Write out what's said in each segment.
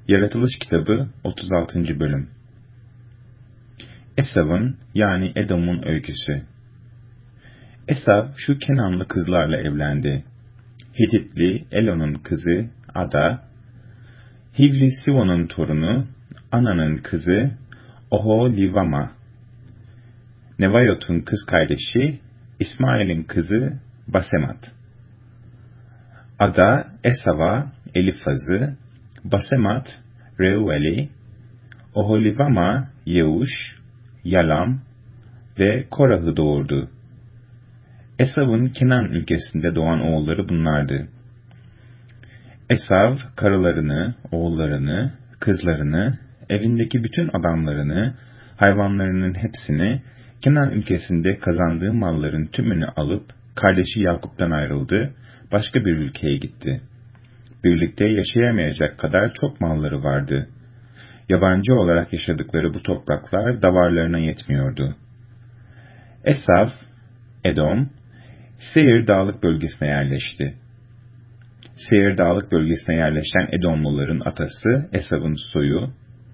Yaratılış kitabı 36. bölüm. Esav'ın yani Edom'un öyküsü. Esav şu Kenanlı kızlarla evlendi. Hititli Elon'un kızı Ada, Hivli Sivon'un torunu Ana'nın kızı Oholivama, Nevayot'un kız kardeşi İsmail'in kızı Basemat. Ada Esav'a Elifaz'ı, Basemat Reuel'i, Oholivama Yeuş, Yalam ve Korah'ı doğurdu. Esav'ın Kenan ülkesinde doğan oğulları bunlardı. Esav karılarını, oğullarını, kızlarını, evindeki bütün adamlarını, hayvanlarının hepsini, Kenan ülkesinde kazandığı malların tümünü alıp kardeşi Yakup'tan ayrıldı, başka bir ülkeye gitti. Birlikte yaşayamayacak kadar çok malları vardı. Yabancı olarak yaşadıkları bu topraklar davarlarına yetmiyordu. Esav, Edom, Seir dağlık bölgesine yerleşti. Seir dağlık bölgesine yerleşen Edomluların atası Esav'ın soyu.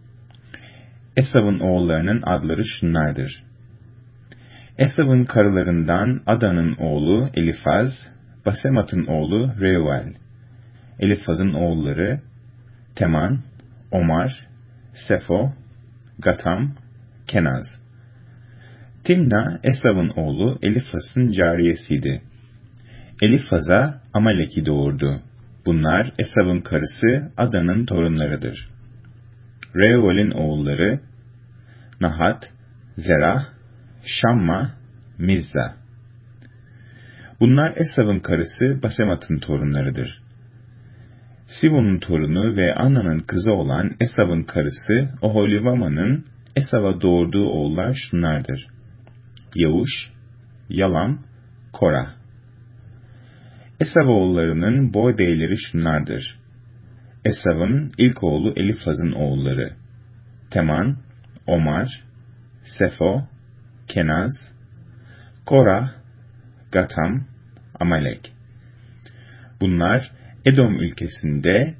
Esav'ın oğullarının adları şunlardır. Esav'ın karılarından Ada'nın oğlu Elifaz, Basemat'ın oğlu Reuel. Elifaz'ın oğulları Teman, Omar, Sefo, Gatam, Kenaz. Timna, Esav'ın oğlu Elifaz'ın cariyesiydi. Elifaz'a Amalek'i doğurdu. Bunlar Esav'ın karısı Ada'nın torunlarıdır. Reuel'in oğulları Nahat, Zerah, Şamma, Mizza. Bunlar Esav'ın karısı Basemat'ın torunlarıdır. Sivon'un torunu ve Ana'nın kızı olan Esav'ın karısı Oholivama'nın Esav'a doğurduğu oğullar şunlardır. Yeuş, Yalam, Korah. Esav oğullarının boy beyleri şunlardır. Esav'ın ilk oğlu Elifaz'ın oğulları. Teman, Omar, Sefo, Kenaz, Korah, Gatam, Amalek. Bunlar Edom ülkesinde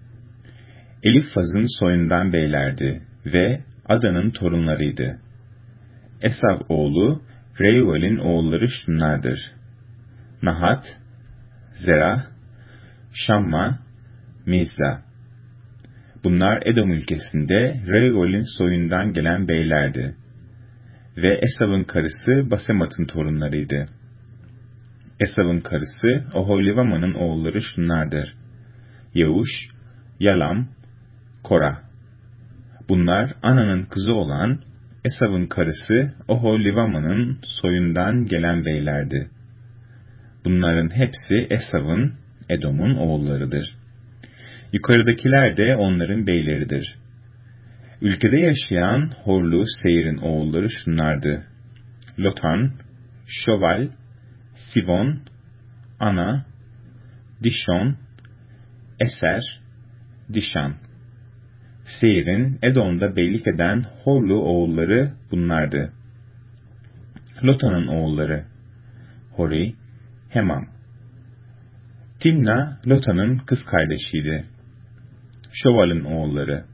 Elifaz'ın soyundan beylerdi ve Ada'nın torunlarıydı. Esav oğlu Reuel'in oğulları şunlardır. Nahat, Zerah, Şamma, Mizza. Bunlar Edom ülkesinde Reuel'in soyundan gelen beylerdi. Ve Esav'ın karısı Basemat'ın torunlarıydı. Esav'ın karısı Oholivama'nın oğulları şunlardır. Yeuş, Yalam, Korah. Bunlar Ana'nın kızı olan Esav'ın karısı Oholivama'nın soyundan gelen beylerdi. Bunların hepsi Esav'ın, Edom'un oğullarıdır. Yukarıdakiler de onların beyleridir. Ülkede yaşayan Horlu Seir'in oğulları şunlardı. Lotan, Şoval, Sivon, Ana, Dişon, Eser, Dişan. Seir'in Edom'da beylik eden Horlu oğulları bunlardı. Lotan'ın oğulları Hori, Hemam. Timna, Lotan'ın kız kardeşiydi. Şoval'ın oğulları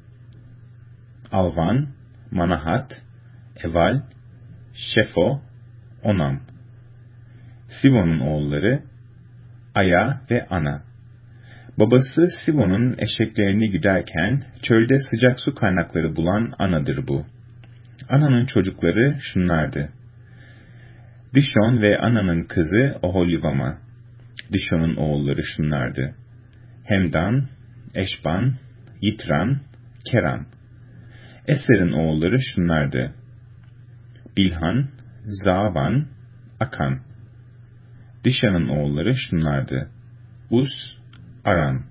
Alvan, Manahat, Eval, Şefo, Onam. Sivon'un oğulları Aya ve Ana. Babası Sivon'un eşeklerini güderken çölde sıcak su kaynakları bulan Ana'dır bu. Ana'nın çocukları şunlardı. Dişon ve Ana'nın kızı Oholivama. Dişon'un oğulları şunlardı. Hemdan, Eşban, Yitran, Keran. Eser'in oğulları şunlardı. Bilhan, Zaavan, Akan. Dişan'ın oğulları şunlardı. Us, Aran.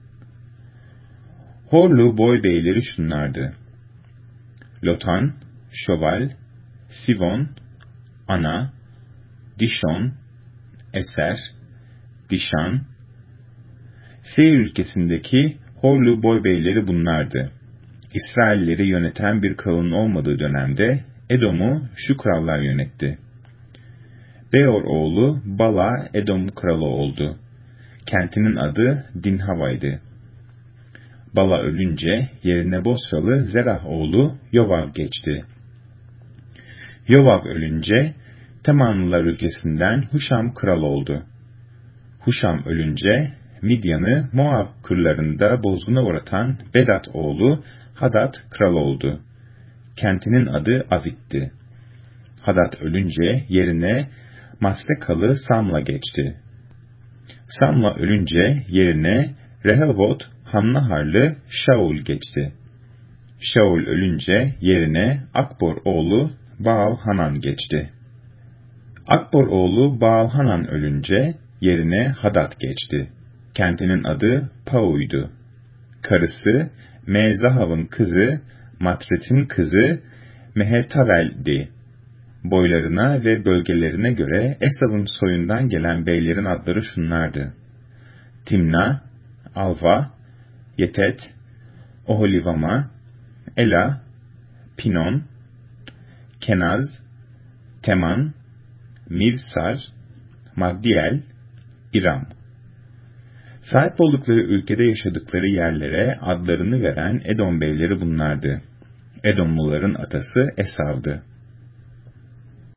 Horlu boy beyleri şunlardı. Lotan, Şoval, Sivon, Ana, Dişon, Eser, Dişan. Seir ülkesindeki Horlu boy beyleri bunlardı. İsrailleri yöneten bir kralın olmadığı dönemde Edom'u şu krallar yönetti. Beor oğlu Bala Edom kralı oldu. Kentinin adı Dinhava'ydı. Bala ölünce yerine Bosralı Zerah oğlu Yovav geçti. Yovav ölünce Temanlılar ülkesinden Huşam kral oldu. Huşam ölünce Midyan'ı Moab kırlarında bozguna uğratan Bedat oğlu Hadad kral oldu. Kentinin adı Avit'ti. Hadad ölünce yerine Maslekalı Samla geçti. Samla ölünce yerine Rehovot Hamnaharlı Şaul geçti. Şaul ölünce yerine Akbor oğlu Baal-Hanan geçti. Akbor oğlu Baal-Hanan ölünce yerine Hadad geçti. Kentinin adı Pau'ydu. Karısı Mezahav'ın kızı Matret'in kızı Mehetavel'di. Boylarına ve bölgelerine göre Esav'ın soyundan gelen beylerin adları şunlardı: Timna, Alva, Yetet, Oholivama, Ela, Pinon, Kenaz, Teman, Mivsar, Magdiel, İram. Sahip oldukları ülkede yaşadıkları yerlere adlarını veren Edom beyleri bunlardı. Edomluların atası Esav'dı.